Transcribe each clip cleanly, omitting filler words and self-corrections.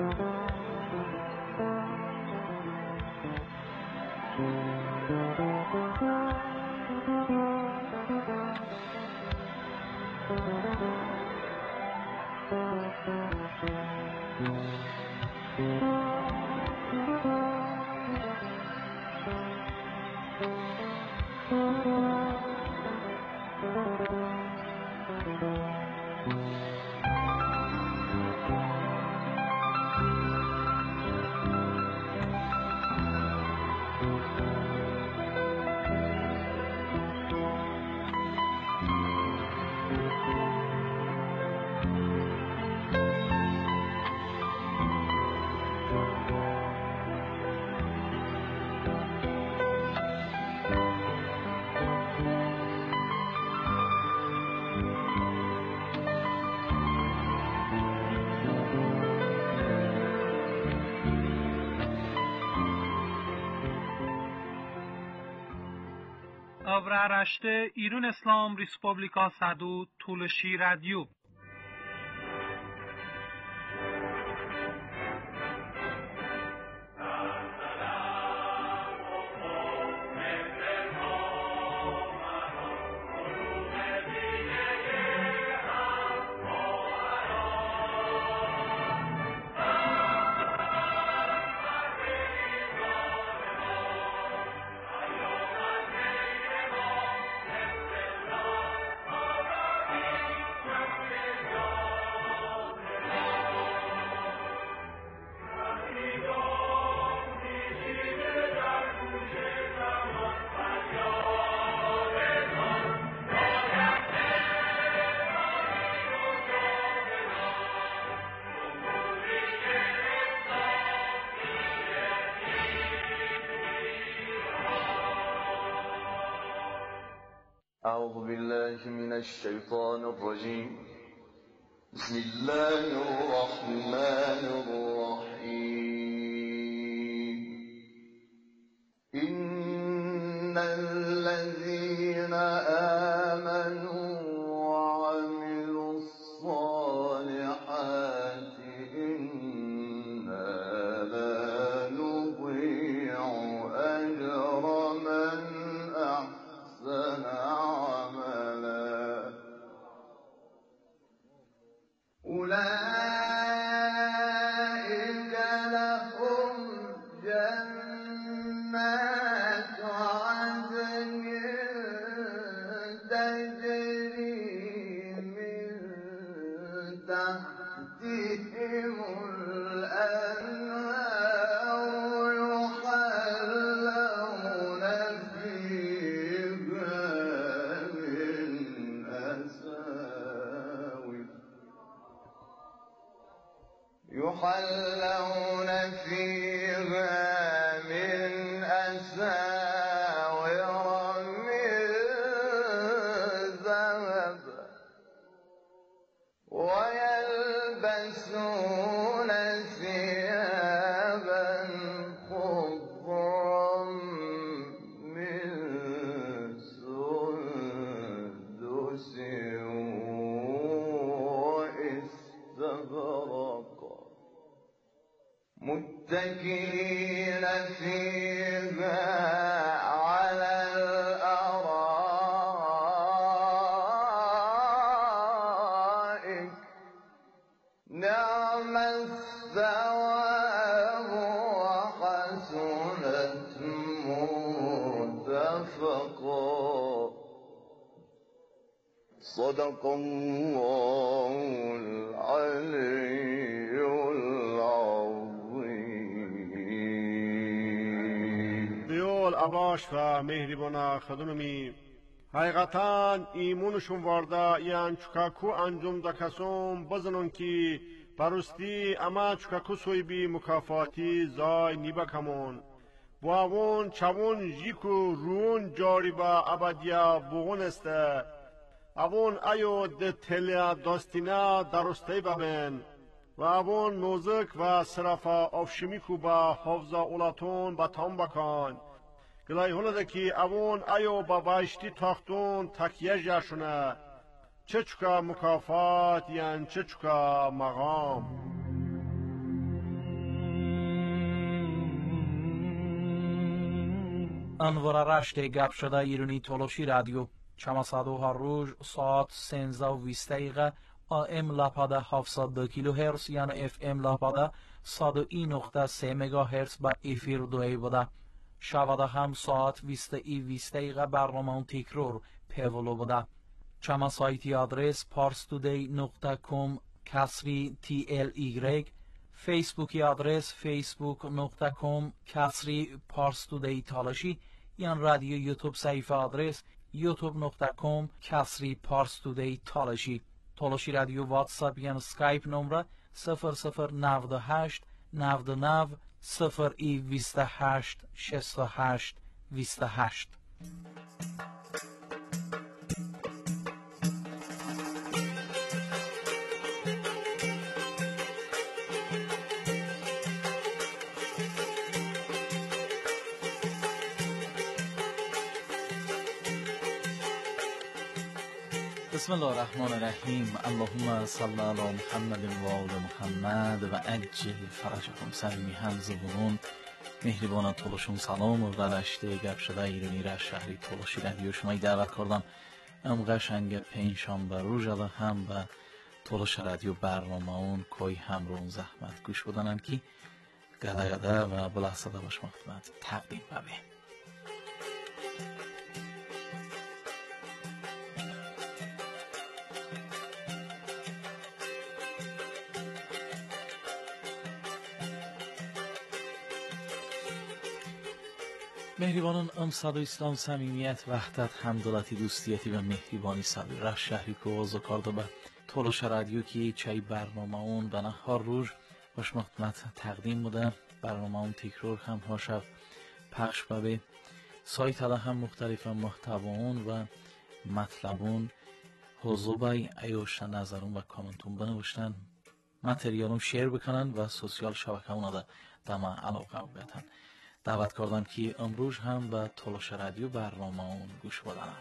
Avraaraşte İran İslam Respublika Sadu Tulshi Radio. أعوذ بالله من الشيطان الرجيم. بسم الله الرحمن الرحيم. إن الذين آمنوا وعملوا الصالحات إنا لا نضيع أجر من أحسن أولئك لهم جنات عدن تجري من تحتهم الأنهار يحلون فيها من أساور من ذهب ويلبسون ثيابا خضرا من سندس واستبرق متكئين فيها على الأرائك نعم الثواب وحسنت مرتفقا. صدق الله العلي العظیم. دیول آباش و مهربانا خدونمی حقیقتا ایمونشون وارده یان چکاکو انجام دکسوم بزنون که پرستی اما چکاکو سوی بی مکافاتی زای نیبا کمون باون چوون جیکو رون جاری با ابدیا بغون استه اوون ایو ده تلیا داستینا درسته ببین و اوون موزک و صرفا افشمیکو با حفظا اولاتون با تام بکن گلای هنده که اوون ایو با باشتی تاختون تکیه جاشونه چه چکا مکافات یان چه چکا مقام. انوار رشت گپ شده ایرانی تولوشی رادیو چماسادو هر روز ساعت 13:20 AM لاپاده 702 کیلوهرتز یعنی FM لاپاده 101.3 مگاهرتز با افیر دوی بوده. شواده هم ساعت 20:20 برنامه تکرار پیولو بوده. چما سایتی آدرس parstoday.com /TLY، فیسبوکی آدرس facebook.com /parstoday تالاشی، یا رادیو یوتیوب صفحه آدرس youtube.com /parstoday تالاشی. تالاشی رادیو واتساپ یا سکایپ نمره 0098 99 028 68 28. بسم الله الرحمن الرحیم. اللهم صل علی محمد و آل محمد و عجل فرجهم. صمیمی همزبونان مهربان تولوشون سلام و رشته گپ شده ایرانی را شهری تولوشی رادیو شما دعوت کردم. ام قشنگ پنجشنبه روز هم به تولوش رادیو برنامه اون کوی همرون زحمت گوش بدنن که گده و بلحظه باش خدمت تقدیم ببین. مهربانان صد اسلام صمیمیت وحدت همدلتی دوستیتی و مهربانی صدی را شهری که وضع کرده به تولوش رادیو که چای برنامه اون به نهار روز باش خدمت تقدیم بوده. برنامه اون تکرار هم هاشف پخش به سایت ها هم مختلف محتوایون و مطلبون حضوبای ایوشتن نظرون و کامنتون بنوشتن، متریالون شیر بکنن و سوسیال شبکه اون دا دم علاقه بگتن. دعوت کردم که امروز هم به تولوش رادیو برنامه اون گوش بدنم.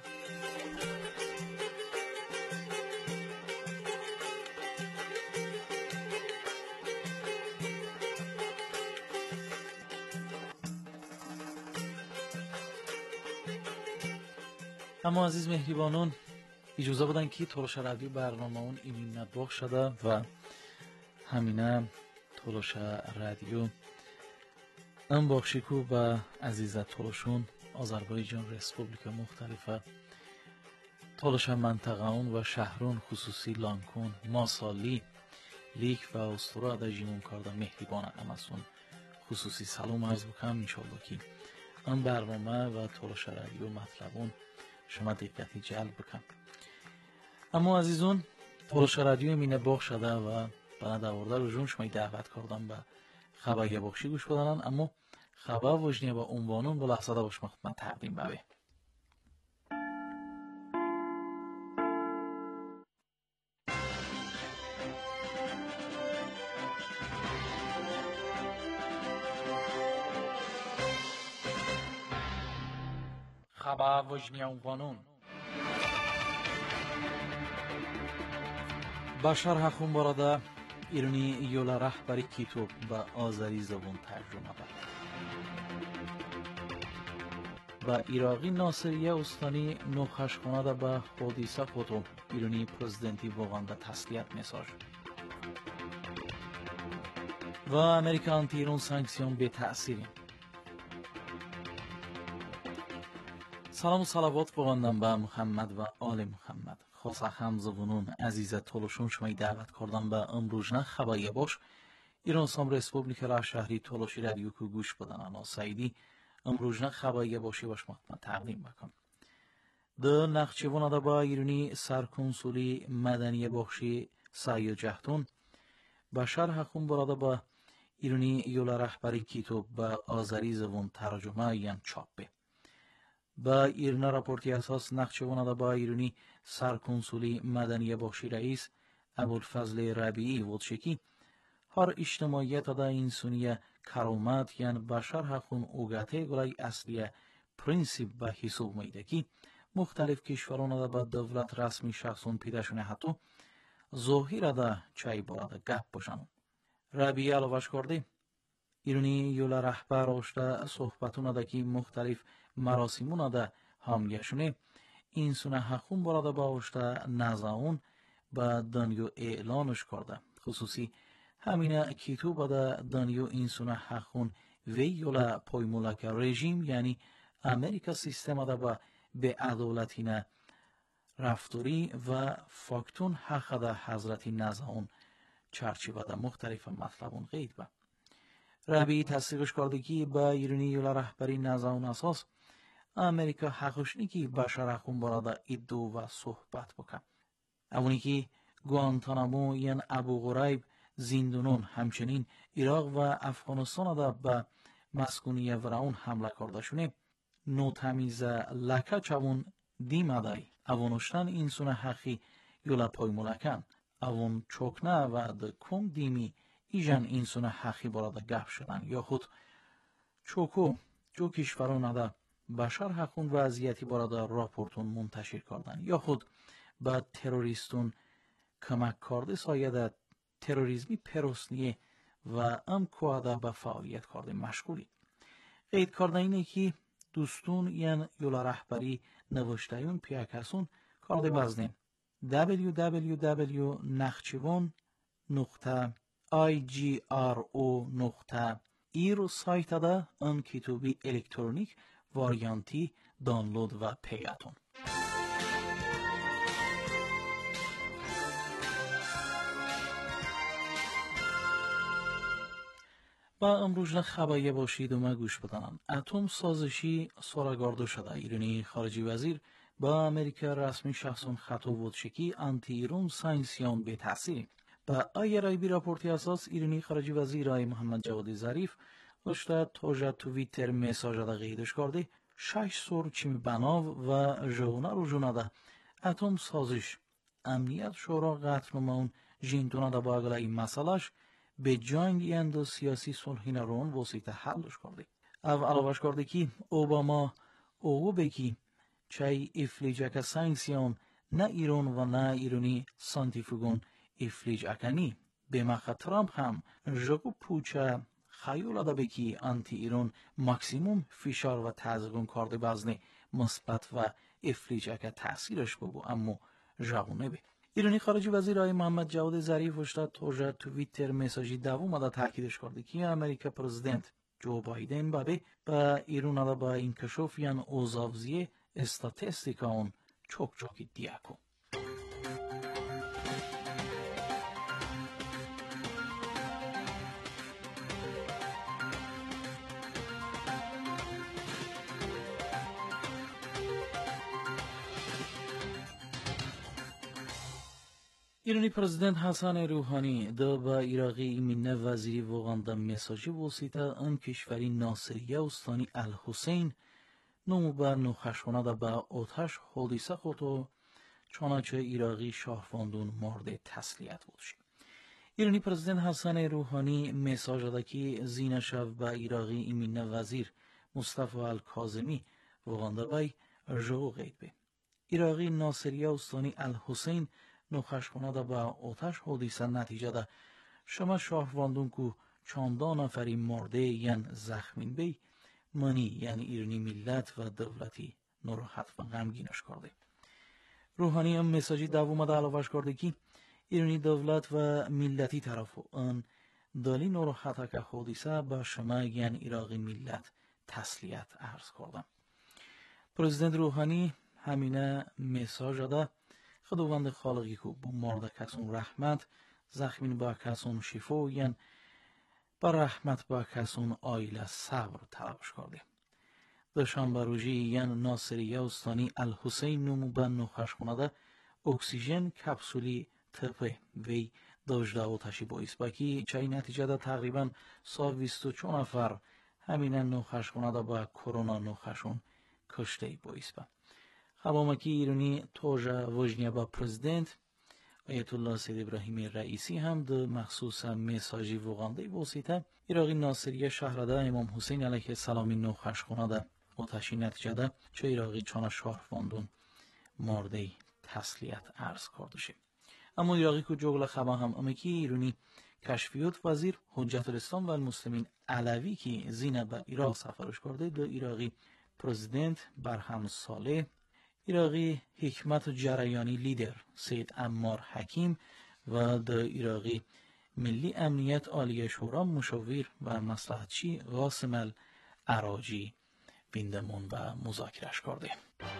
اما عزیز مهربانان اجازه بدن که تولوش رادیو برنامه اون این نباخ شده و همینه تولوش رادیو ام بخشیکو با عزیزت تولوشون آذربایجان رسپوبلیکا مختلفه تولوش منطقه اون و شهرون خصوصی لانکون ماسالی لیک و استورا دا جیمون کرده مهربان امسون خصوصی سلام عرض بکنم. انشالله که ام برنامه و تولوش رادیو مطلبون شما دقتی جلب بکن. اما عزیزون تولوش رادیو مینه باخ شده و بنا دورده رو جون شما دعوت کردم به خبر یه بخشی گوش بدنن. اما خبر وجنیه با عنوانون با لحظه دا باش من تقدیم ببه. خبر وجنیه عنوانون بشار حخون براده ایرانی یولا رهبری کیتوب به آذری زبان ترجمه کرد. با ایراقی ناصریه استانی نوخشخانه به حادثه خودم ایرانی پرزیدنتی واقعا تسلیت مساج و امریکا انتی ایران سانکسیون به تأثیری. سلام و صلوات بگویندم به محمد و آل محمد. خاصه همزبونون عزیز تولوشون شما دعوت کردم به امروز نه خبری باش ایران سام رسپوبلیک را شهری تولوشی رادیو کو گوش بدن. انا سعیدی امروز نه خبری باشی باش من تقدیم بکنم. د نخچوان دا با ایرانی سرکنسولی مدنی بخشی سعی جهتون بشار حخون براده با ایرانی یولا رهبری کیتوب به آذری زبان ترجمه یان چاپه. با ایرنا راپورتی اساس نخچوان دا با ایرانی سرکنسولی مدنی بخشی رئیس ابوالفضل ربیعی ودشکی هر اجتماعیت دا انسانی کرامت یان بشر حقون اوگته گلای اصلی پرینسیپ به حساب میده که مختلف کشوران دا با دولت رسمی شخصون پیداشونه حتی ظاهر دا چای بارده گپ باشن. ربیعی علاوه کرده ایرانی یولا رهبر اشتا صحبتون دا کی مختلف مراسمون دا همگشونه این سونه حقون براده با اشتا نزاون با دانیو اعلانش کرده. خصوصی همینه کیتو بده دانیو این سونه حقون وی یولا پایمولک رژیم یعنی امریکا سیستم دا با به عدالتینه رفتاری و فاکتون حق دا حضرتی نزاون چرچی بده مختلف مطلبون قید با. ربی تصدیقش کرده که با ایرانی یولا رهبری نزاون اساس امریکا حقش نی که بشر حقون براده ایدو و صحبت بکن. اونی که گوانتانامو یعن ابو غریب زندونون همچنین عراق و افغانستان دا به مسکونی ورعون حمله کرده شونه نو تمیز لکه چون دیمدای اونشتن این سونه حقی یولا پای ملکن اون چوکنه و ده کم دیمی ایجن این سونه حقی براده گفت شدن یا خود چوکو جو کشوران دا بشر حقون وضعیتی براده راپورتون منتشر کردن یا خود با تروریستون کمک کرده سایده تروریزمی پروسنیه و ام کوهده به فعالیت کرده مشغولی. قید کرده اینه که دوستون یعن یولا رهبری نوشتهیون پیاکسون کرده بزنیم www.nakhchivan.igro سایت ده ان کتابی الکترونیک واریانتی دانلود و پیگتون. با امروز خبری باشید و ما گوش بدانم. اتم سازشی سراغارده شده. ایرانی خارجی وزیر با امریکا رسمی شخصون خطاب ودشکی انتی ایران ساینسیان به تاثیر. با آیرایبی راپورتی اساس ایرانی خارجی وزیر آی محمد جواد ظریف داشته توجه تویتر مساج دا قیدش کرده 6 سور چیم بناو و جونه رو جونه ده اتم سازش امنیت شورا قطع نمون جینتونه دا با اگل این مسئلهش به جنگ یند سیاسی صلحی نرون وسیطه حلش کرده. او علاوش کرده که اوباما اوگو بکی چای افلیج اکا سانکسیون نه ایران و نه ایرانی سانتیفوگون افلیج اکنی به مخه ترامپ هم جگو پوچه خیال دا بکی انتی ایران مکسیموم فشار و تزگون کرده بزنه مثبت و افلیج اکا تاثیرش بگو اما جاونه به. ایرانی خارجی وزیر آقای محمد جواد ظریف اشتاد توجه تویتر مساجی دوم دا تاکیدش کرده که امریکا پرزیدنت جو بایدن بابه با ایران دا با انکشاف یعن اوزاوزیه استاتستیکا اون چوک چوکی دیاکو. ایرانی پرزیدنت حسن روحانی دا با عراقی ایمینه وزیری وغانده مساجی وسیطه ان کشوری ناصریه استانی الحسین نمو بر نخشونه دا با آتش حادثه خودو چانچه عراقی شاهفاندون مورد تسلیت بودشی. ایرانی پرزیدنت حسن روحانی مساج دا که زینه شو با عراقی ایمینه وزیر مصطفی الکاظمی وغانده بای جو قید به. عراقی ناصریه استانی الحسین نخشخانه دا با آتش حادثه نتیجه دا شما شاهواندون کو چاندان نفری مرده یعن زخمین بی منی یعنی ایرانی ملت و دولتی ناراحت و غمگینش کرده. روحانی هم مساجی دوم دا علاوش کرده که ایرانی دولت و ملتی طرفو ان دالی ناراحت که حادثه با شما یعن عراقی ملت تسلیت عرض کردم. پرزیدنت روحانی همینه مساج دا خداوند خالقی کو با مرده کسون رحمت زخمین با کسون شفا یعن با رحمت با کسون آیله صبر طلبش کرده. دوشنبه روزی یعن ناصریه استانی الحسین نمو با نخشخانه ده اکسیژن کپسولی تپه وی داشته آتشی باعث باکی چای نتیجه ده تقریبا 124 نفر همینه نخشخانه ده با کرونا نخشون کشته باعث با. خبامکی ایرانی توجه وجنیه با پرزیدنت آیت الله سید ابراهیمی رئیسی هم ده مخصوص مساجی وغانده وسیطه عراقی ناصریه شهرده امام حسین علیه السلامی نخشخانه ده آتشی نتیجه ده چه عراقی چانه شهرواندون مورده تسلیت عرض کرده شه. اما عراقی که جغل خبا هم امکی ایرانی کشفیات وزیر حجت الاسلام و المسلمین علوی که زینه به عراق سفرش کرده، در عراقی پرزیدنت برهم صالح، عراقی حکمت جریانی لیدر سید عمار حکیم و در عراقی ملی امنیت عالی شورا مشاور و مصلحتچی قاسم العراجی بیندمون و مذاکرهش کرده.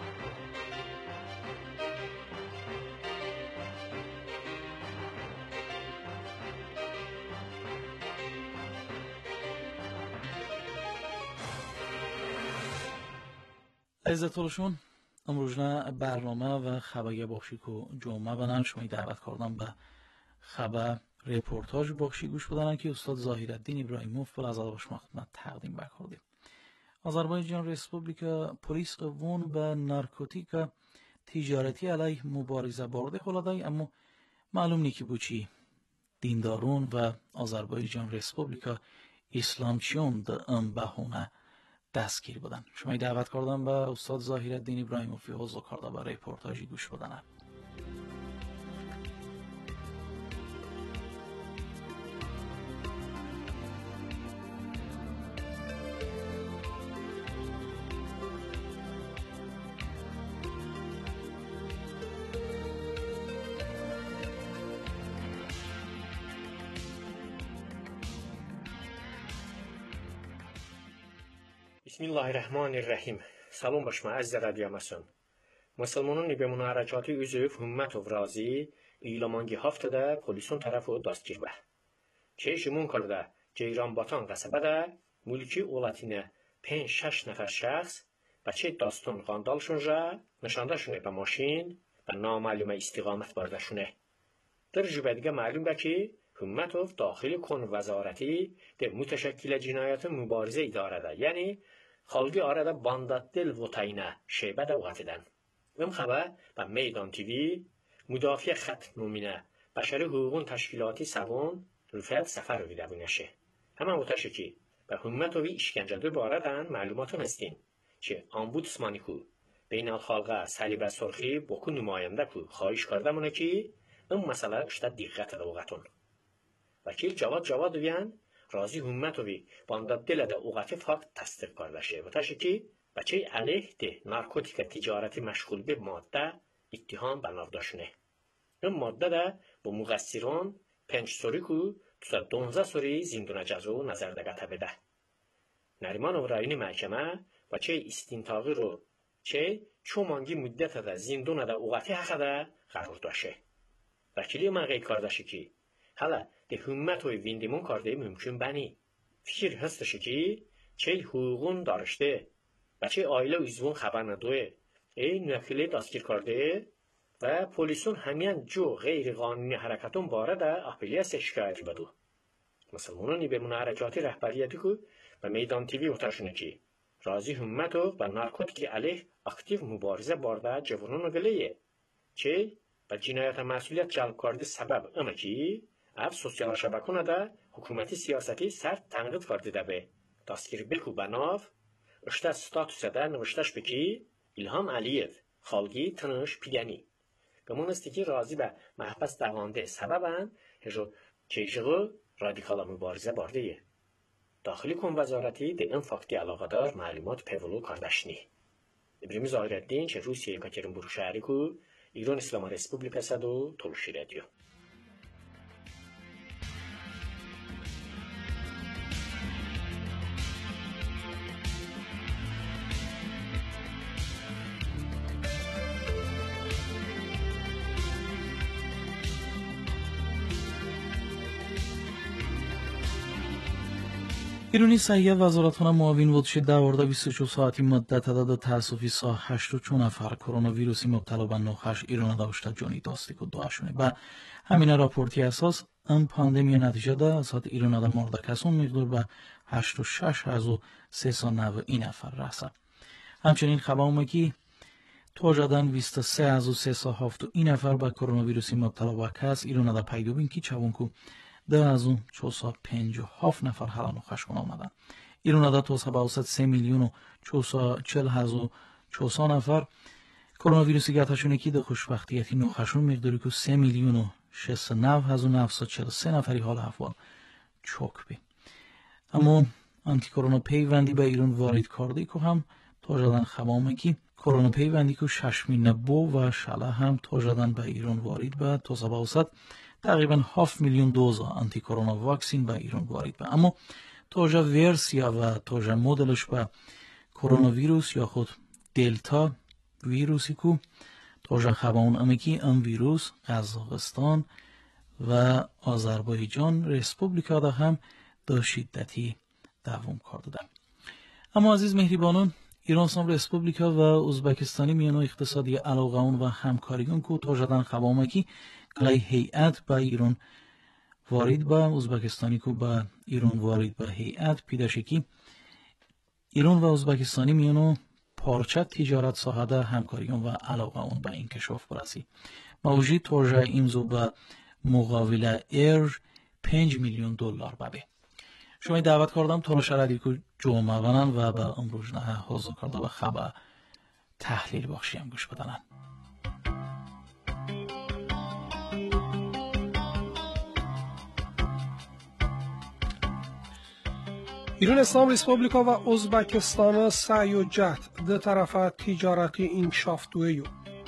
عزت‌الشون امروزنا برنامه و خبری بخشی که جمعه بنان شما دعوت کردم به خبر رپورتاج بخشی گوش بدن که استاد ظاهرالدین ابراهیموف از شما خدمت تقدیم بکردیم. آذربایجان رسپوبلیکا پلیس قوون به نارکوتیک تجارتی علیه مبارزه برده خلادای، اما معلوم نیکی بوچی دیندارون و آذربایجان رسپوبلیکا اسلامچیون در ام بهونه دستگیر بودن. شما دعوت کردم به استاد ظاهرالدین ابراهیموفی حضور کرده به رپورتاجی گوش بدن. Bismillahirrahmanirrahim. Salam başma əziz radiomasın. Müslümanın به مناقشات üzüf hümmet افرازی ایلامانگی هفته پلیسون طرف و دستگیر به. چه جمون کرده جیران باتان قصبه ده ملکی اولاتینه 5-6 نفر شخص بچه داستان قاندالشون نشاندهشونه به ماشین و نامعلومه استقامت باردشونه. در جبه دیگه معلوم به که همت داخل کن وزارتی در متشکل جنایت مبارزه اداره ده، یعنی خالقی آرده باندات دل و تاینه شیبه ده وقتیدن. این خبر به میدان تیوی مدافع خط نومینه بشر حقوقون تشکیلاتی سوان رفت سفر رو بیده بینشه. همه وقتشه که به همتوی اشکنجه دو باردن معلوماتون هستین که آمبودسمانی کو بین الخالقه صلیب سرخی بکو نماینده کو خواهش کرده مونه که این مسئله اشتا دقیقت ده وقتون. وکیل جواد بیان رازی همتوی باندات دل ده اوقات فقط تصدیق کرده شه و تاشه که بچه علیه ده نارکوتیک تجارتی مشغول به ماده اتهام بنارداشونه. این ماده ده با مقصران 5 سوری که تا 12 سوری زندان جزو نظر دگته بده. نریمان و رایین محکمه بچه استینتاقی رو چه چومانگی مدت ده زندان ده اوقاتی حقه ده قرار داشه. وکیلی من غیر کردشه که حالا ده همت وی ویندیمون کرده ممکن بنی. فکر هستشه که چه حقوقون دارشته بچه آیله ویزون خبر ندوه این نکلی دستگیر کرده و پلیسون همین جو غیر قانونی حرکتون بارده اپلیاس شکایت بدو. مسلمانانی به من حرکاتی رهبریتی که به میدان تیوی اترشونه که رازی همتو و نارکوتیک علیه اکتیو مبارزه بارده جوانون گلیه چه به جنایت مسئولیت جلب کرده سبب اما که اف سوسیال شبکونه ده حکومتی سیاستی سر تنقید کرده ده به دستگیر بکو بناف اشتا ستاتوسه ده نوشتش بکی İlham Aliyev خالقی تنش پیدنی گمان است که راضی به محبس دوانده سببن هجو چیجگو رادیکال مبارزه باردهیه. داخلی کن وزارتی ده این فاکتی علاقه دار معلومات پیولو کردشنی. ابراهیم ظاهرالدین چه روسیه یکاترینبورگ شهری کو ایران اسلامی رسپوبلیک صدو تلوشی رادیو. ایرانی صحیح وزارتخانه معاون ودش دوارده 24 ساعتی مدت تعداد تاسفی سا 8 نفر کرونا ویروسی مبتلا به نخش ایران داشته جانی داستیکو داشونه و همین راپورتی اساس ام پاندمی نتیجه ده اسات ایران دا مرده کسون مقدار به 86,390 نفر رسه. همچنین خبر اومکی توجدن 23,370 نفر به کرونا ویروسی مبتلا به کس ایران دا پیدا بین که چونکو ده از اون 457 نفر حالا نخشون آمدن. ایران دا توسعه با اوسط 3,440,400 نفر کرونا ویروسی گرتشونه که ده خوشبختیتی نخشون مقداری که 3,000,000 69,943 نفری حال احوال چوک بی. اما آنتی کرونا پیوندی به ایران وارد کرده که هم تا جدن خبامه که کرونا پیوندی که 6 بو و شله هم تا جدن به ایران وارد به تا سباوسط تقریبا 7 میلیون دوز آنتی کرونا واکسین به ایران وارد به. اما تا جا ورسیا و تا جا مدلش به کرونا ویروس یا خود دلتا ویروسی که تا جا خباون امکی ام ویروس قزاقستان و آذربایجان ریسپوبلیکا دا هم دا شدتی دوام کرده. اما عزیز مهربانان، ایران سام ریسپوبلیکا و ازبکستانی میانو اقتصادی علاقه‌اون و همکاریون کو تا جدن خبامکی گلای هیئت با ایران وارد با ازبکستانی کو با ایران وارد با هیئت پیداشکی ایران و ازبکستانی میانو پارچه تجارت ساحده همکاریون و علاقه‌اون با این کشور برسی. موجی توجه امضا به مقاوله ارج 5 میلیون دلار بابه. شما دعوت کردم تا شرایطی که جمعه ونن و به امروز نه حاضر کرده و خبر تحلیل بخشیم گوش بدنن. ایران اسلام ریسپوبلیکا و ازبکستان سعی و جهد ده طرف تجارتی انکشاف دویو.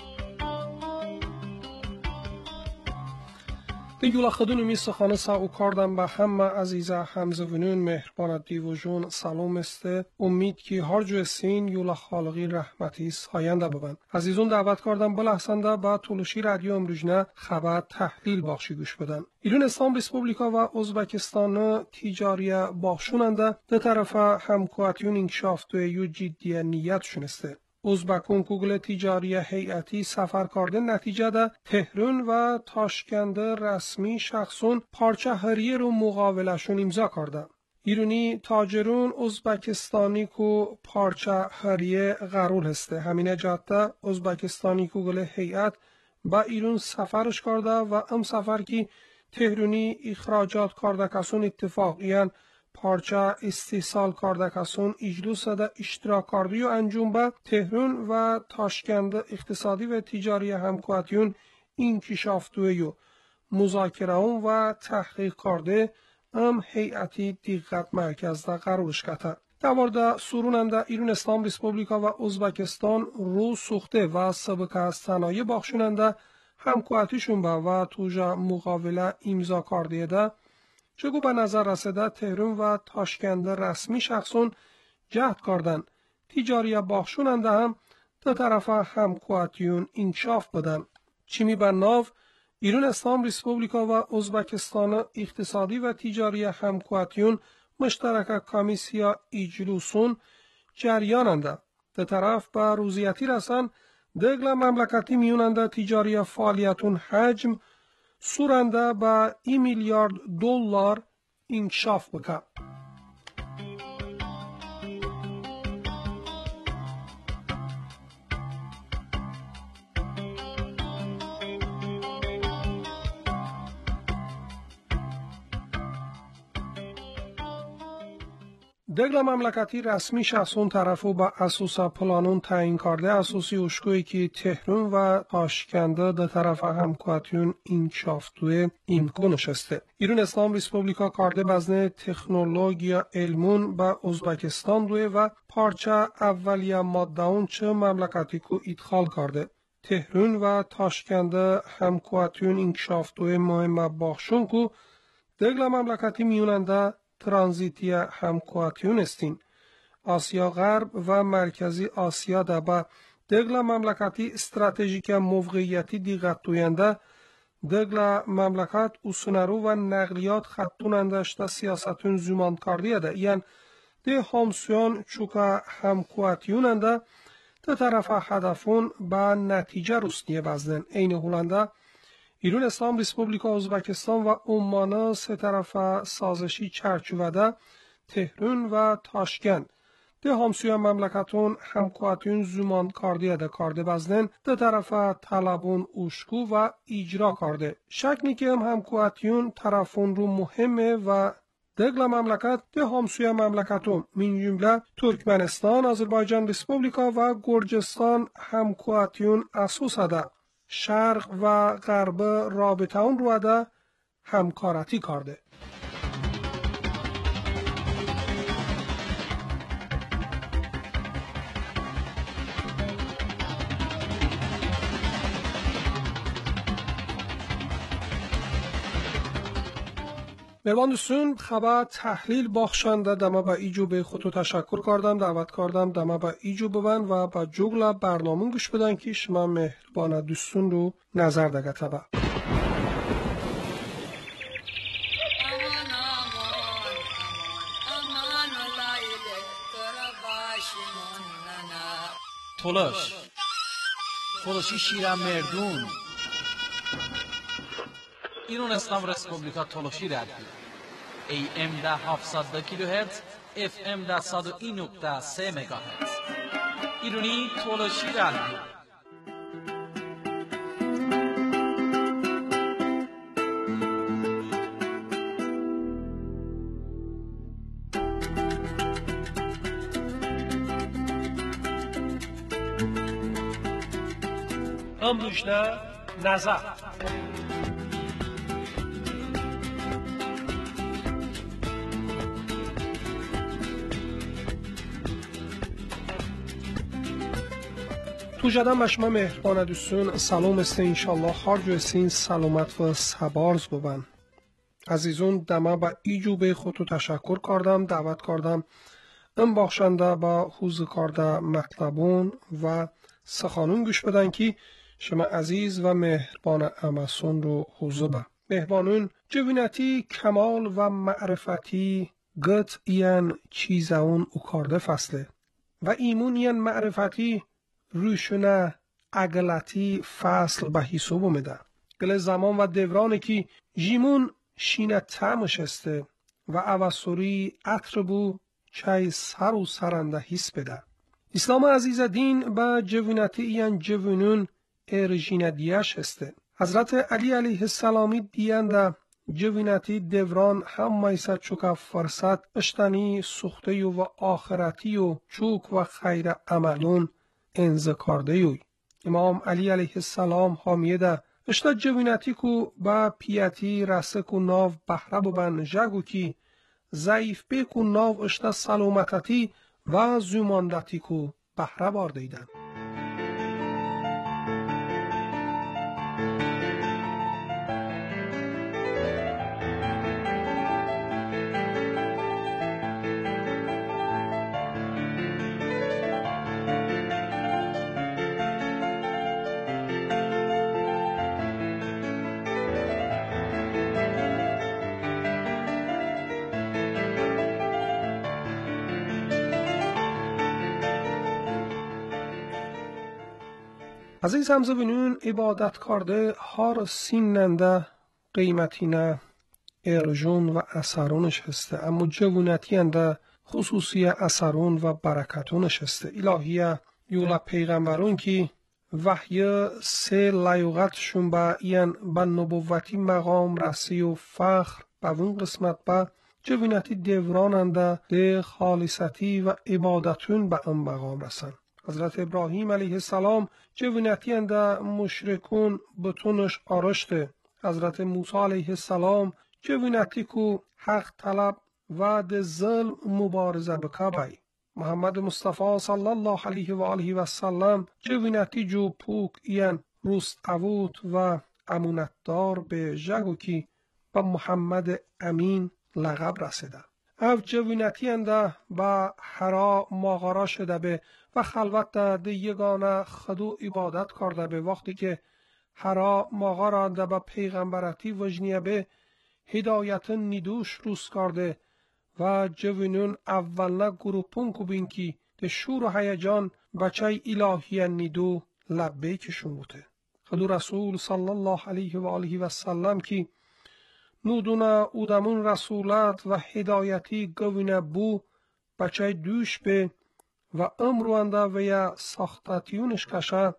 دیگه خدون می سخانه سعی کردم به همه عزیزه همزونون مهربان دیوژون سلام است. امید که هر جو سین یولا خالقی رحمتی ساینده ببند. عزیزون دعوت کردم بلحسنده با تولوشی رادیو امروزنه خبر تحلیل بخشی گوش بدن. ایران اسلام ریسپوبلیکا و ازبکستان تجاری بخشوننده ده طرف همکارتیون انکشاف دویو جدی نیت شنسته. ازبکون گوگل تجاری هیئتی سفر کرده نتیجه ده تهران و تاشکند رسمی شخصون پارچه هریه رو مقاولشون امضا کرده. ایرانی تاجرون ازبکستانی کو پارچه هریه قرول هسته. همین جهت ازبکستانی گوگل هیئت با ایران سفرش کرده و ام سفر کی تهرانی اخراجات کرده کسون اتفاقیان پارچه استحصال کرده کسون اجلوس ده اشتراک کردی و انجام به تهران و تاشکند اقتصادی و تجاری همکارتیون انکشاف دویو مذاکره و تحقیق کرده ام هیئتی دقت مرکز ده قرارش کته. در مورد سروننده ایران اسلام ریسپوبلیکا و ازبکستان رو سوخته و سبک از صنایع بخشوننده همکارتیشون به و توجه مقاوله امضا کرده ده چگو به نظر رسیده تهران و تاشکند رسمی شخصون جهد کردن تجاری بخشوننده هم دو طرف همکارتیون انکشاف بدن. چیمی به ناو ایران اسلام ریسپوبلیکا و ازبکستان اقتصادی و تجاری همکارتیون مشترک کمیسیا اجلوسون جریاننده. دو طرف به روزیتی رسن دگل مملکتی میوننده تجاری فعالیتون حجم سورنده به 1 میلیارد دلار انکشاف بکن. دگل مملکتی رسمی شخصون طرفو با اساس پلانون تعیین کرده اساسی اشکویی که تهران و تاشکنده در طرف همکارتیون انکشاف دوی امکانش است. ایران اسلام ریسپوبلیکا کرده بزنه تکنولوژیا علمون با ازبکستان دوی و پارچه اولیه مادهون چه مملکتی کو ادخال کرده. تهران و تاشکنده همکارتیون انکشاف دوی مهم بخشون کو دگل مملکتی میوننده ترانزیتی همکارتیون استین. آسیا غرب و مرکزی آسیا ده با دگل مملکتی استراتژیک موقعیتی دقت دوینده دگل مملکت اصنرو و نقلیات خطونندش ده سیاستون زمان کردیه ده یعنی ده همسیان چوکا همکارتیوننده ده طرف هدفون با نتیجه رسنیه بزدن. این هولنده ایران اسلام ریسپوبلیکا ازبکستان و عمان سه طرف سازشی چرچوبده تهران و تاشکند ده همسوی مملکتون همکارتیون زمان کردیه ده کرده بزدن ده طرف طلبون اشکو و اجرا کرده. شک نیکه همکارتیون طرفون رو مهمه و دگل مملکت ده همسوی مملکتون من جمله ترکمنستان، آذربایجان ریسپوبلیکا و گرجستان همکارتیون اساس ده. شرق و غرب رابطه اون رو ده همکارتی کرده. مهربان دوستون خبر تحلیل باخشنده دمه با ایجو به خودتو تشکر کردم، دعوت کردم دمه با ایجو ببن و با جوگل برنامه گوش بدن که شما مهربان دوستون رو نظر دگه تبا. تولشی شیرم مردون ایران اسلام رسپوبلیکا تولشی رادیو AM ده 700 کیلوهرتز FM ده 101.3 مگاهرتز ایرانی تولشی رادیو. امروزنا نظر تو جدن بشما مهربان دوستون سلام است انشالله هر جو سین سلامت و سبارز ببن. عزیزون دمه با ایجو به خودتو تشکر کردم، دعوت کردم ام باخشنده با حوز کرده مطلبون و سخانون گوش بدن که شما عزیز و مهربان امسون رو حوزه با. مهربانون جوینتی کمال و معرفتی گت این چیزون او کرده فصله و ایمون این معرفتی روشونه عقلتی فصل به حساب اومده. گل زمان و دورانی که جیمون شینه تمش استه و اوسوری عطر بو چای سر و سرنده حس بده. اسلام عزیز دین با جوینتی این جوینون ارژین دیش استه. حضرت علی علیه السلامی دیانده جوینتی دوران هم میسد چوک فرصت اشتنی سخته و آخرتی و چوک و خیر عملون انذکارده یوی. امام علی علیه السلام حامیه ده اشتا جوینتی کو با پیاتی رسه کو ناو بحره ببن جگو کی ضعیف بی کو ناو اشتا سلامتتی و زماندتی کو بحره باردیدن. عزیز همزه بینون عبادت کرده هار سیننده قیمتینه ارجون و اثرونش هسته اما جوونتی انده خصوصی اثرون و برکتونش هسته. الهیه یولا پیغمبرون که وحی سه لیوغتشون با این با نبوتی مقام رسی و فخر با اون قسمت با جوونتی دوران انده ده خالصتی و عبادتون با ام مقام رسن. حضرت ابراهیم علیه السلام جوینتی انده مشرکون بتونش آرشته. حضرت موسی علیه السلام جوینتی کو حق طلب و ده ظلم مبارزه بکبای. محمد مصطفی صلی الله علیه و آله و سلم جوینتی جو پوک این روست اوت و امونتدار به جگو کی با محمد امین لقب رسیده. او جوینتی انده با حرا ماغارا شده به و خلوت ده یگانه خدو عبادت کرده به وقتی که حرا ماغارا ده با پیغمبرتی وجنیه به هدایت نیدوش روز کرده و جوینون اولنا گروپون کبین که ده شور و هیجان بچه الهی نیدو لبه کشون بوده. خدو رسول صلی الله علیه و آله و سلم که نودونه اودمون رسولت و هدایتی گوینه بو بچه دوش به و امروانده و یا ساختتیونش کشه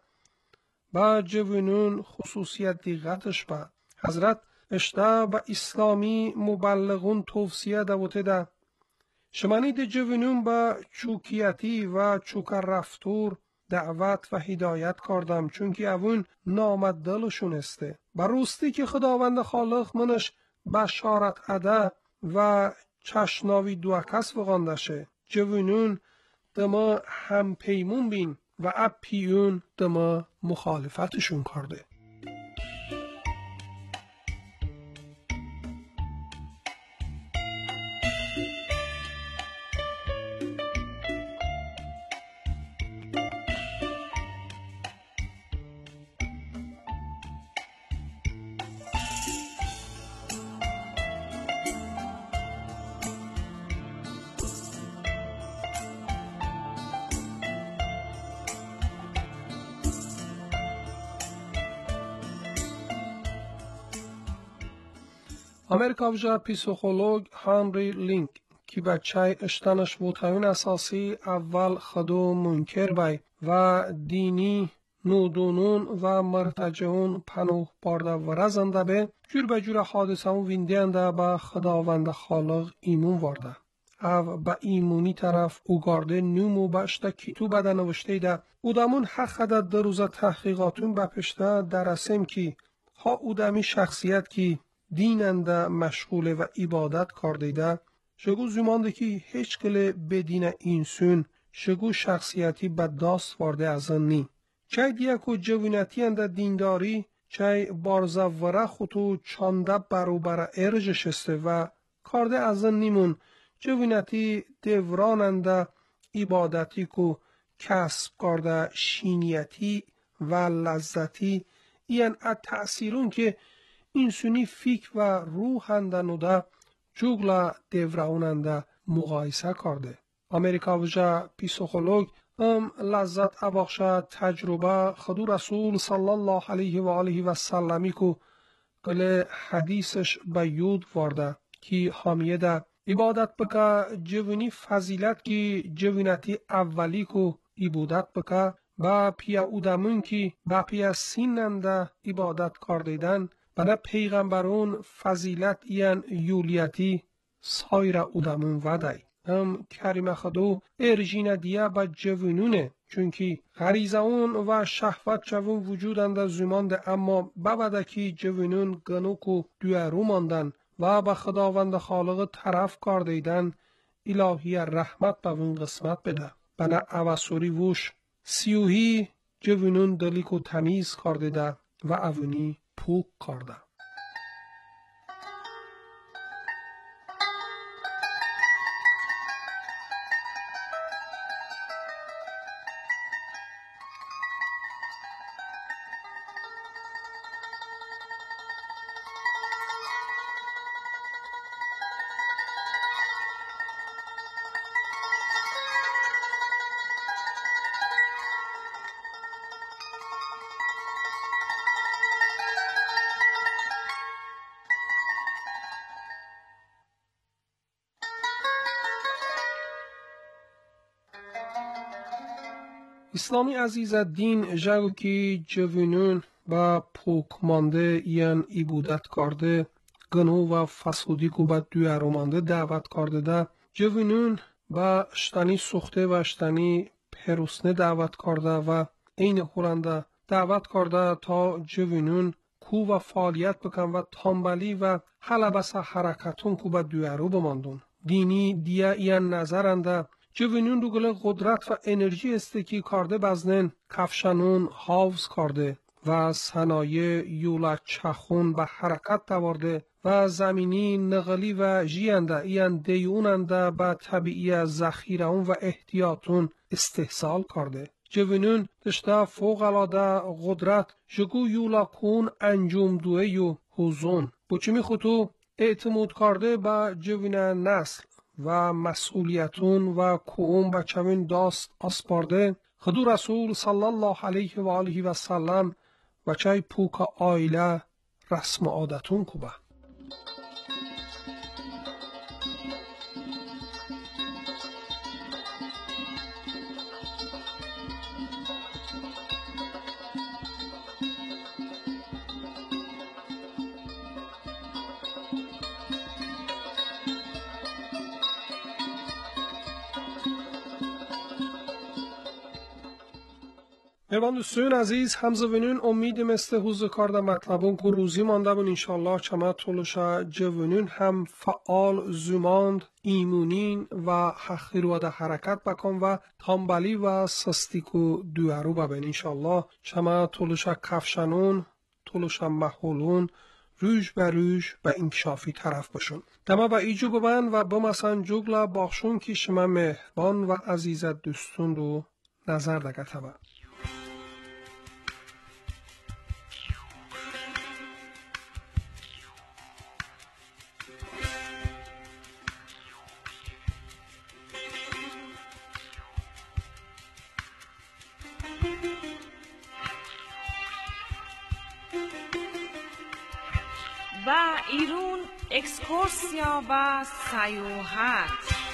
با جوینون خصوصیت دیگتش با حضرت اشتا با اسلامی مبلغون توفیه دوته ده شمانید جوینون با چوکیتی و چوک رفتور دعوت و هدایت کردم چونکه اون نامدلشون استه. براستی که خداوند خالق منش بشارت عده و چشناوی دوکس وغاندشه. جوانون دما هم پیمون بین و اب پیون دما مخالفتشون کرده. امریکاوجا پسیخولوگ هنری لینک که بچه اشتنش بوتاین اساسی اول خدو منکر بای و دینی نودونون و مرتجعون پنوه بارده و رزنده به جور به جور حادثه اون ویندینده به خداوند خالق ایمون وارده. او به ایمونی طرف اوگارده نومو باشده کتو بده نوشته ده اودامون حق ده در روز تحقیقاتون بپشته درسیم که ها اودامی شخصیت که دیننده مشغوله و عبادت کردیده شگو زمانده که هیچ کله بدین اینسون شگو شخصیتی بدداست وارده ازن نی. چای دیکو جوینتی انده دینداری چای بارزوره خودو چانده بروبر ارجش استه و کارده ازن نیمون جوینتی دوران انده عبادتی کو کسب کرده شینیتی و لذتی این تأثیرون که اینسونی فکر و روح اندنوده جوگلا دوراننده مقایسه کرده. امریکاوجا پسیخولوگ لذت اباخشه تجربه خدو رسول صلی الله علیه و آله و سلمی کو گله حدیثش به یود وارده که حامیه ده عبادت بکه جوینی فضیلت که جوینتی اولی کو عبادت بکه با پیا اودمون که با پیا سیننده عبادت کردیدن بنا پیغمبرون فضیلت این یولیتی سایر اودمون ودای. هم کریم خدو ارژین دیه با جوینونه چونکی غریزه اون و شهوت جوون وجودند زمانده اما ببده که جوینون گنوکو دوارو ماندن و به خداوند خالق طرف کردیدن الهی رحمت به اون قسمت بده. بنا اواسوری وش سیوهی جوینون دلیکو تمیز کردیده و اونی پوک کرده. اسلامی عزیز دین جاگو که جوینون با پوکمانده این عبادت کرده گنو و فسودی کو با دوارمانده دعوت کرده ده جوینون با اشتانی سخته و اشتانی پروسنه دعوت کرده و این خورنده دعوت کرده تا جوینون کو و فعالیت بکن و تنبلی و حلبس حرکتون کو با دوارو بماندون. دینی دیه این نظرنده جوینون رو گله قدرت و انرژی است که کرده بزنن کفشنون حافظ کرده و صنایع یولا چخون به حرکت دوارده و زمینی نقلی و جیانده این دیوننده به طبیعی ذخیرهون و احتیاطون استحصال کرده. جوینون دشته فوق العاده قدرت جگو یولا کون انجام دوه و حوزون بچمی خودو اعتماد کرده به جوین نسل و مسئولیتون و کوم بچمین داست اسپارده خدو رسول صلی الله علیه و آله و سلم و چای پوکا آیله رسم عادتون کوبه. Merhaba دوستان عزیز همزوینون امیدیم است حوز کار در مطلبون که روزی مانده بون انشالله چما طولشا جوانون هم فعال زماند ایمونین و حقیر و در حرکت بکن و تنبلی و سستیکو دوارو ببین انشالله چما طولشا کفشنون طولشا محولون روش به روش به انکشافی طرف باشون دما با ایجو ببن و بمسن جگلا باخشون که شما مهربان و عزیزت دوستون رو نظر دگته با و ایرون اکسکورسیا و سیاحت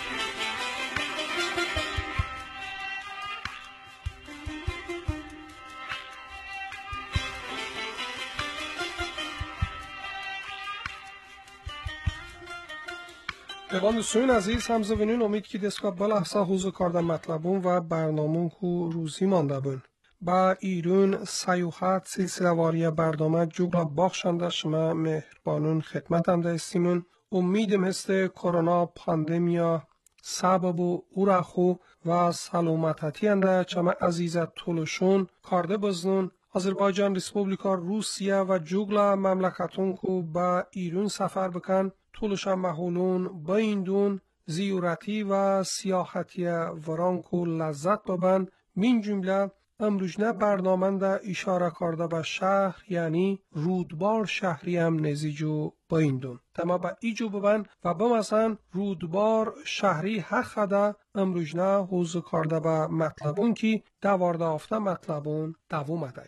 پیغام دوستان عزیز همزوینون امید که دسکا بلحظه حوزو کاردن مطلبون و برنامون کو روزی مانده بون با ایرون سیاحت سلسله واری برنامه جوگلا باخشنده شما مهربانون خدمت هم دستیمون امیدم هست کرونا پاندمیا سبب و اورخو و سلامتی انده چما عزیزت طولشون کارده بزنون آذربایجان ریسپوبلیکا روسیه و جوگلا مملکتون کو با ایرون سفر بکن طولشان محولون با ایندون زیورتی و سیاحتی وران کو لذت ببن من جمله امروزنه برنامه ده اشاره کرده به شهر یعنی رودبار شهری هم نزیجو با ایندون تما با ایجو ببن و بمثلا رودبار شهری حق ده امروزنه حوض کرده به مطلبون که دوارده آفته مطلبون دوومه ده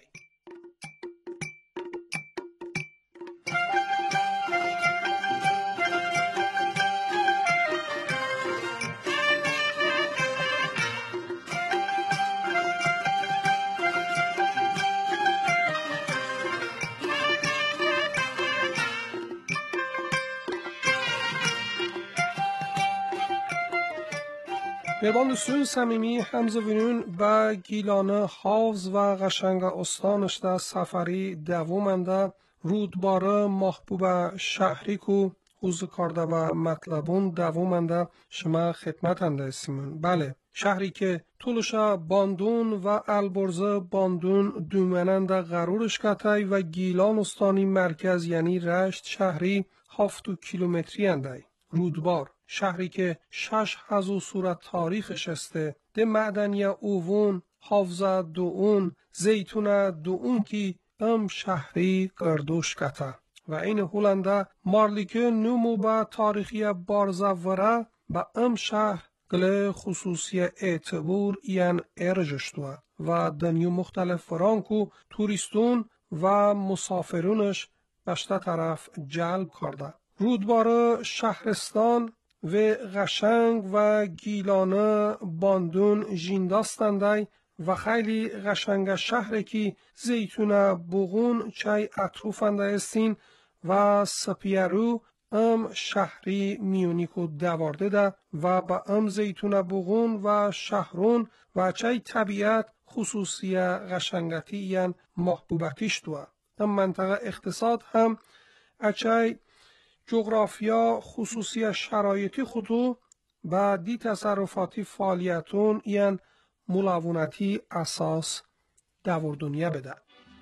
مهربان دوستان صمیمی همزوینون با گیلانه حافظ و قشنگ استانش ده سفری دوومنده رودباره محبوب شهری کو حوض کرده و مطلبون دوومنده شما خدمت انده سیمون بله شهری که طولشا باندون و البرزه باندون دومننده غرورش کتای و گیلان استانی مرکز یعنی رشت شهری 7 کیلومتری انده رودبار شهری که 6000 صورت تاریخش استه ده معدنی اوون حافظه دوون زیتون دوون کی ام شهری گردوش کتا و این هولنده مارلیکه نومو با تاریخی بارزوره با ام شهر گله خصوصی اعتبور یعن ارجشتوه و دنیو مختلف فرانکو توریستون و مسافرونش بشته طرف جلب کرده رودبار شهرستان و قشنگ و گیلانه باندون جینداستنده و خیلی قشنگ شهری که زیتون بوغون چای اطروفنده استین و سپیرو ام شهری میونیکو دوارده ده و با ام زیتون بوغون و شهرون و چای طبیعت خصوصی قشنگتی یعن محبوبتیش دوه ام منطقه اقتصاد هم اچای جغرافیا خصوصی شرایطی خودو و دی تصرفاتی فعالیتون یعن ملاونتی اساس دور دنیا بده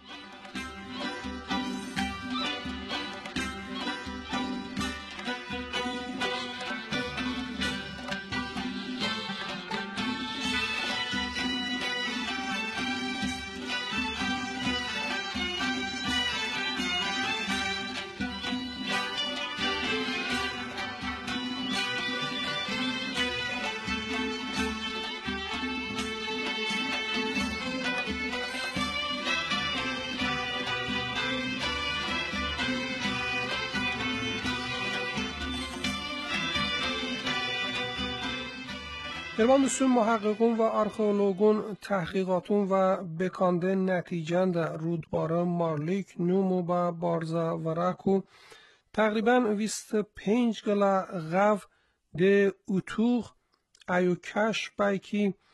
مهربان دوستان محققون و آرخئولوگون تحقیقاتون و بکانده نتیجند رودباره مارلیک نومو با بارزا و راکو تقریبا 25 گلا غو ده اوتوغ ایو کش بایکی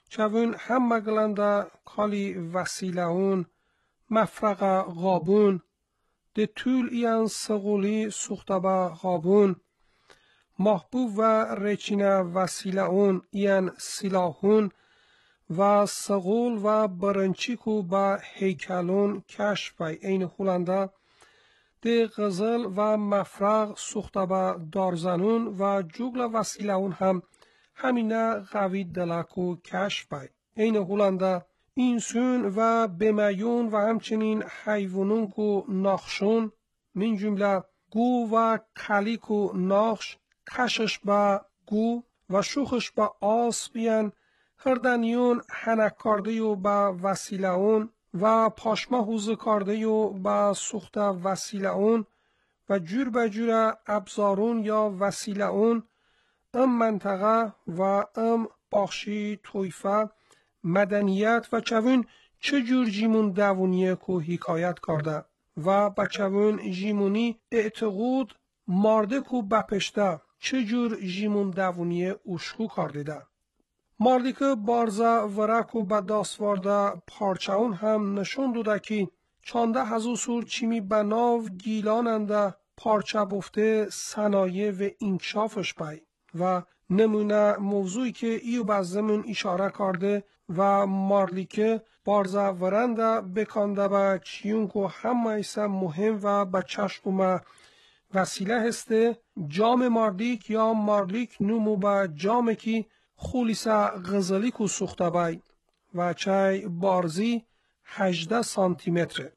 çavun hemme gılanda kali vesileun, mefraqa gabun, de tül iyan sığuli suxtaba gabun, محبوب و رچینه وسیلهون این سلاحون و سغول و برنچیکو با هیکلون کشف بای این هولنده ده غزل و مفرق سوخته با دارزنون و جوگل وسیلهون هم همینه قوی دلکو کشف بای این هولنده اینسون و بمیون و همچنین حیوانون کو ناخشون من جمله گو و کلیکو ناخش کشش با گو و شوخش با آسبین هردنیون هنک کرده و با وسیله اون و پاشمه حوزه کرده و با سوخته وسیله اون و جور به جور ابزارون یا وسیله اون منطقه و باخشی طویفه مدنیت و چوین چه جور جیمون دوونیه که حکایت کرده و با چوین جیمونی اعتقود مارده که بپشته چه جور جیمون دوونیه اوشکو کردیده. ماردی که بارزه ورک و بداسوارده پارچهون هم نشون دوده که چانده هزو سور چیمی بناو گیلاننده پارچه بفته صنایع و انکشافش بای و نمونه موضوعی که ایو بزمون اشاره کرده و ماردی که بارزه ورنده بکانده با چیون که همه ایسا مهم و به چشم وسیله هسته جام ماردیک یا مارلیک نومو با جامی که خولیسا غزلیکو سوخته بای و چای بارزی 18 سانتی متره.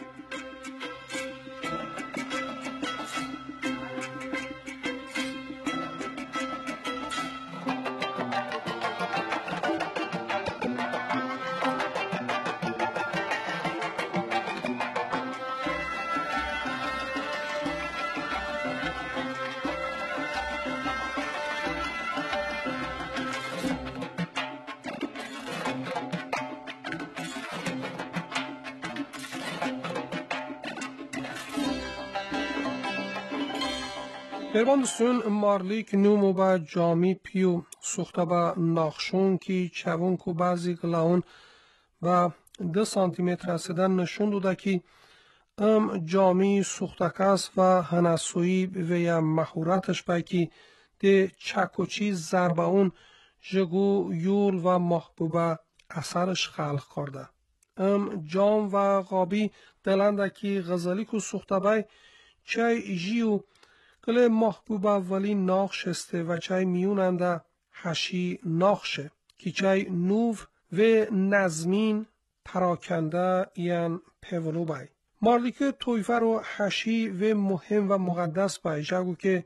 بربان دوستون مارلیک نومو با جامی پیو سوخته با ناخشون که چوون کو بعضی گلاون و 2 سانتی متر رسیدن نشون دوده که جامی سوخته کس و هنسوی و یا مهورتش بای که ده چکوچی ضربه اون جگو یول و محبوبه اثرش خلق کرده. جام و غابی دلنده که غزلی کو سوخته بای چای جیو کل محبوب اولی ناخش استه و چای میوننده حشی ناخشه که چای نوف و نزمین پراکنده یعن پولو بای مارلیک تویفه رو حشی و مهم و مقدس بای جاگو که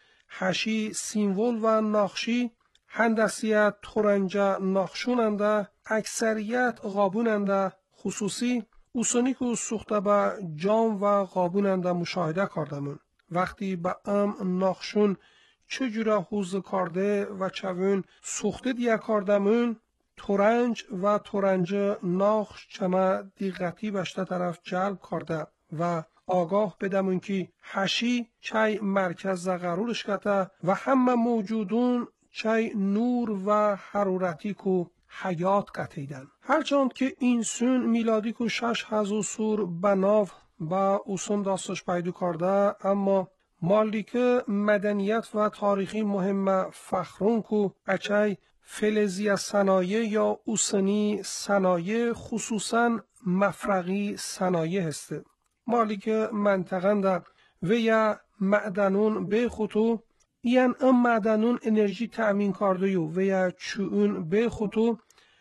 حشی سیمول و ناخشی هندسیت تورنجه ناخشوننده اکثریت غابوننده خصوصی اوسونی که سوخته با جام و غابوننده مشاهده کردمون وقتی با ناخشون چجورا حوز کرده و چوون سوخته دیا کردمون تورنج و تورنج ناخش چما دیقتی بشته طرف جلب کرده و آگاه بدمون که حشی چای مرکز قرارش کته و همه موجودون چای نور و حرورتی کو حیات قتیدن هرچند که این سون میلادی کو 6000 سور بناو با اوسون داستش پیدا کرده اما مالک مدنیت و تاریخی مهم فخرون کو اچای فلزی صنایع یا اوسنی صنایع خصوصا مفرقی صنایع هسته مالک منطقه و یا معدنون به خطو این معدنون انرژی تأمین کرده و یا چون به خطو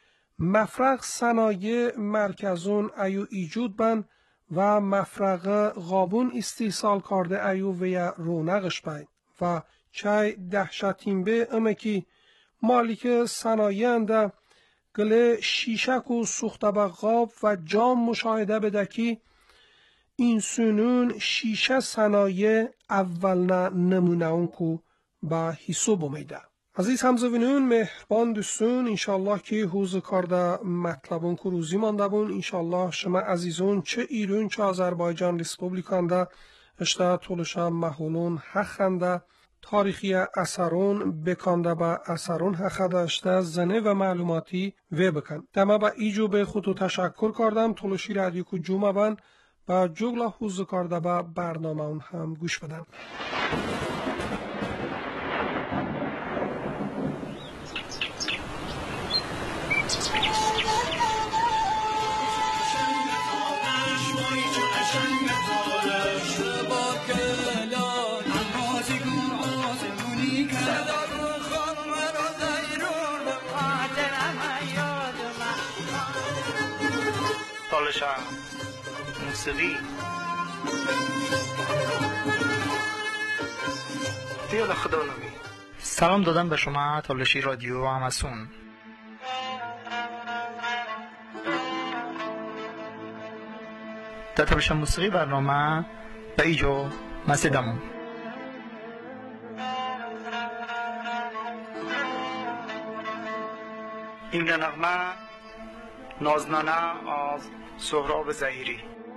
مفرق صنایع مرکزون ایو ایجود بند و مفرق غابون استیصال کرده ایو و یا رونقش بای و چای دهشتیم به امکی مالک صنایع انده گله شیشک و سوخته با غاب و جام مشاهده بده که این سنون شیشه صنایع اولنا نمونه اون کو با حساب اومیده عزیز همزوینون مهربان دوستون انشالله که حوز کرده مطلبون که روزی مانده بون انشالله شما عزیزون چه ایران چه آذربایجان ریسپوبلیکانده اشتا طولشم محولون حقنده تاریخی اثرون بکانده به اثرون حق داشته زنه و معلوماتی و بکن. دمه به ایجو به خودو تشکر کردم. تولشی رادیو کو جمعه بند و جگلا حوز کرده به برنامه اون هم گوش بدن. موسیقی دیال خدا نمی. سلام دادم به شما تولشی رادیو آماسون. در تولش موسیقی برنامه به ایجو مسیدمون این نغمه نازنانه از سهراب ظهیری.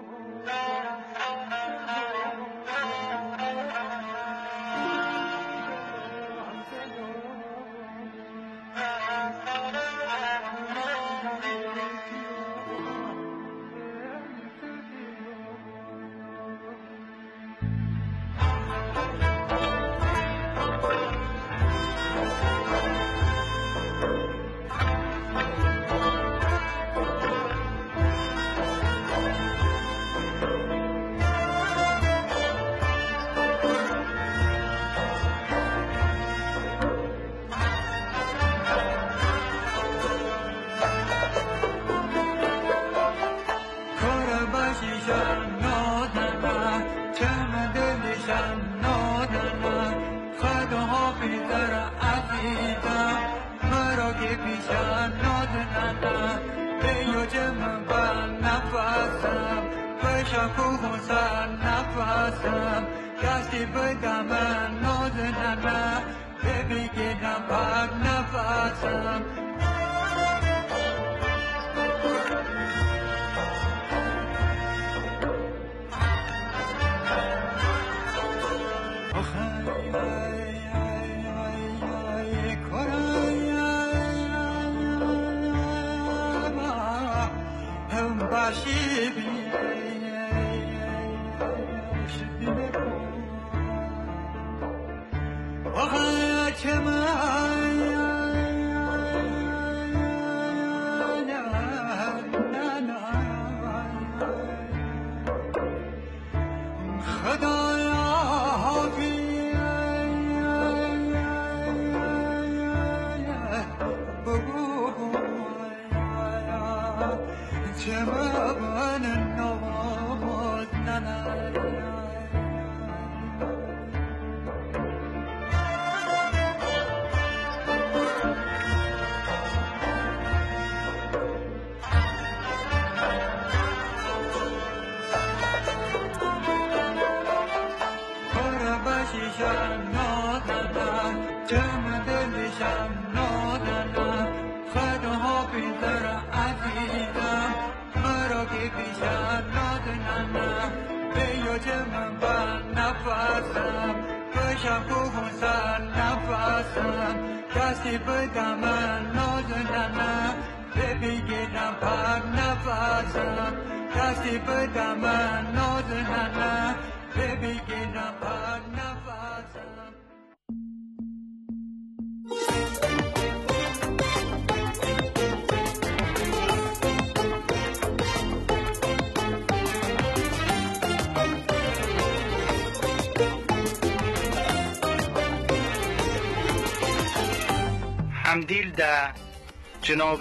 همدیل ده جناب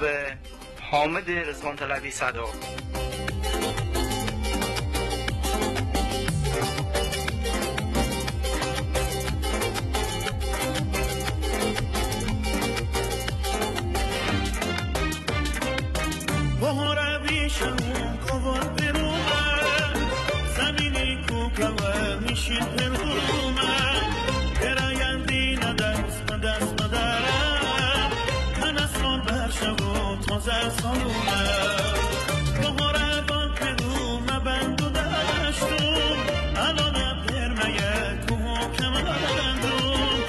حامد رضوان طلبی صدا. الان در میه تو کمندون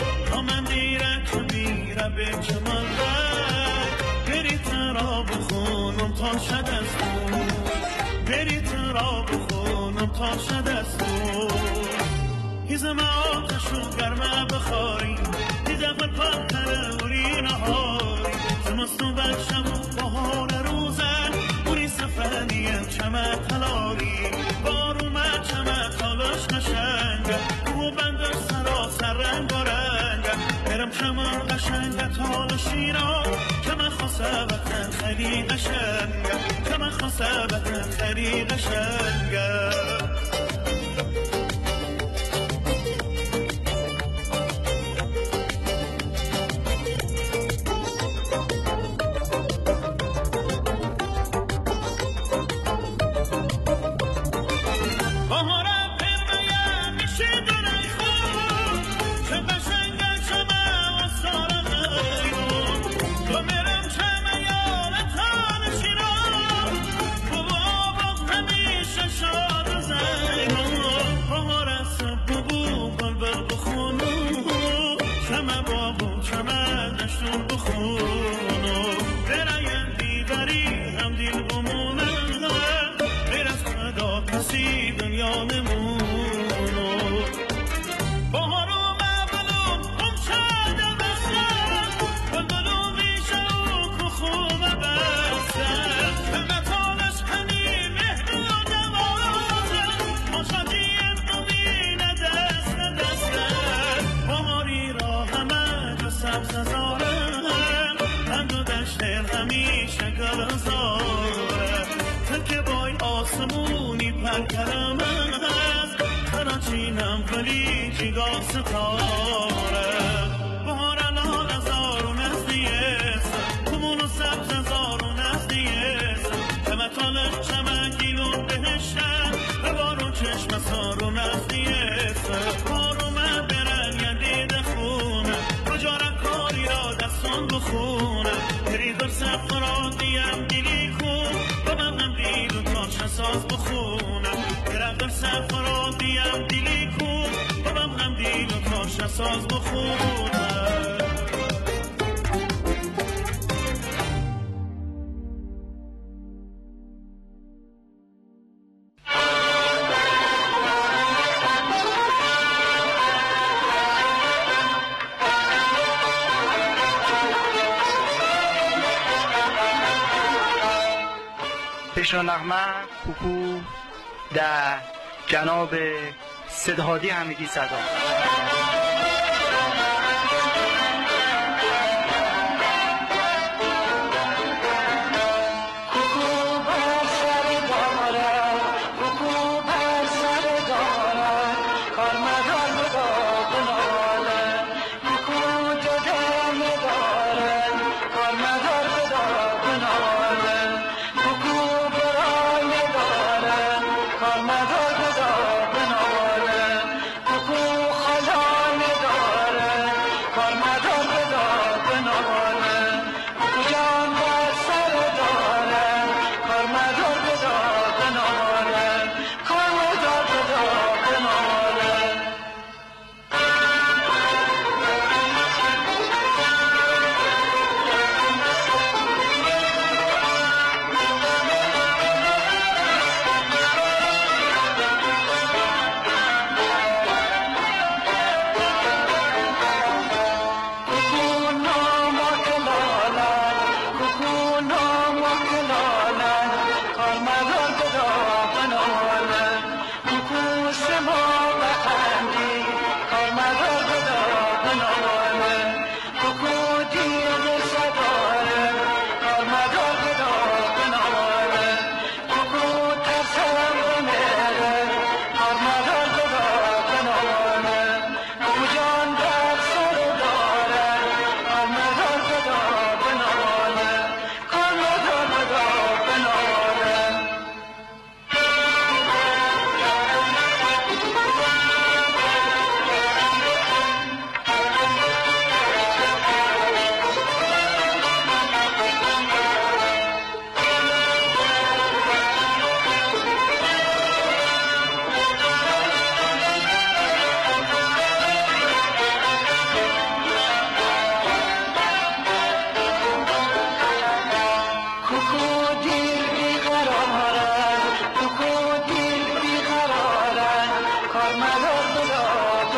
لب چمن بری ترا بخونم تا شد از تو بری ترا بخونم تا شد از تو هیزم آتشو گرمه بخاری هیزم پتر اوری نهاری زمستون بخشم و بهار روزن اوری سفریم چمه تلاری بارومه چمه تالش قشنگه او بندر سراسر رنگ و رنگه برم چمن قشنگه تال شیرا که من خواسته وطن خیلی قشنگه که من خواسته وطن خیلی قشنگه ساز بخونم پیشا نغمه کوکو در جناب صدهادی حمیدی صدا خدا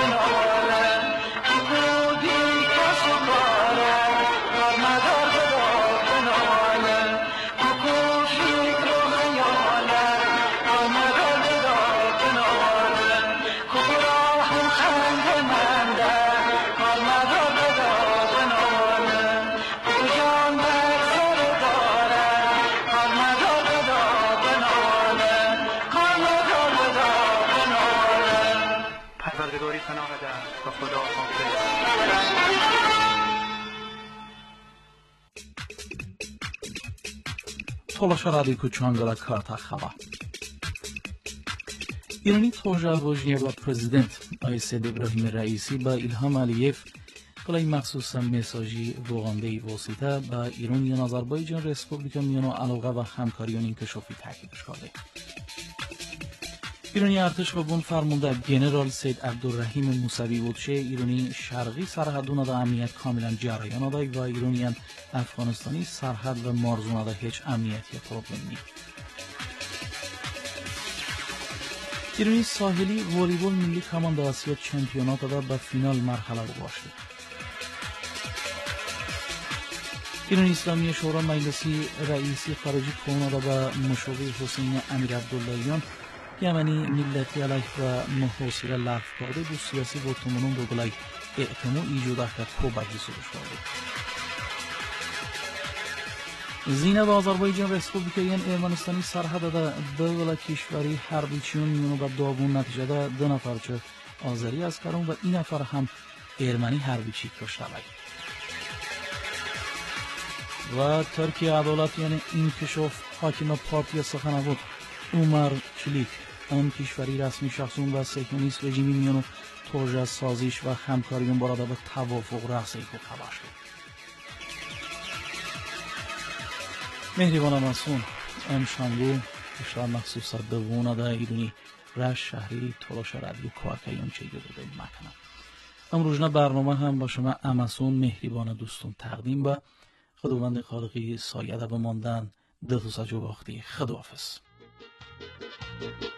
پروردگاری پناه ده و خدا حافظ. Tolaşaradi kuchangala karta khaba. ایرانی توجه و پرزیدنت آیسید ابراهیم رئیسی با الهام علیف قلای مخصوص مساجی وغانده واسطه با ایران یا آذربایجان رسپوبلیکا میانو علاقه و همکاری و انکشافی تاکیدش کرده. ایرانی ارتش قوم فرمانده جنرال سید عبدالرحیم موسوی بودشه ایرانی شرقی سرحدونه دا امنیت کاملا جریان دای و ایرانیان افغانستانی سرحد و مارزونه دا هیچ امنیتی پروبلم نی. ایرانی ساحلی والیبال ملی کماند آسیا چمپیونات دا به فینال مرحله گذاشته. ایرانی اسلامی شورای مجلسی رئیسی خارجی کانادا به مشاور حسین امیر عبداللهیان یمنی ملتی علیه و محاصره لغو کرده دو سیاسی و تمنون دو گلای اعتماع ایجاد کرد کوبهی سودش کرده. زینه و آذربایجان رسپوبلیکایان ارمنستانی سرحد دا دو کشوری حربی چیون میونو به داغون نتیجه دا دو نفر چه آذری از کرون و این نفر هم ارمنی حربی چی کشته بگید. و ترکیه عدالت یعنی انکشاف حاکم پارتی سخنگوی عمر چلیک آن کشوری رسمی شخصون و سیکونیست رژیمی میانو توجه سازیش و همکاریون باراده به توافق رأسی کو خبر شد. مهربان مسون امشانگو کشور مخصوص دوونه دا ایرانی رش شهری تلاشرادی کوکایون چه گذاشته مکنم. امروزنا برنامه هم با شما امسون مهربان دوستون تقدیم با خداوند خالقی سایه دا بماندن دلتو سجو باختی خداحافظ.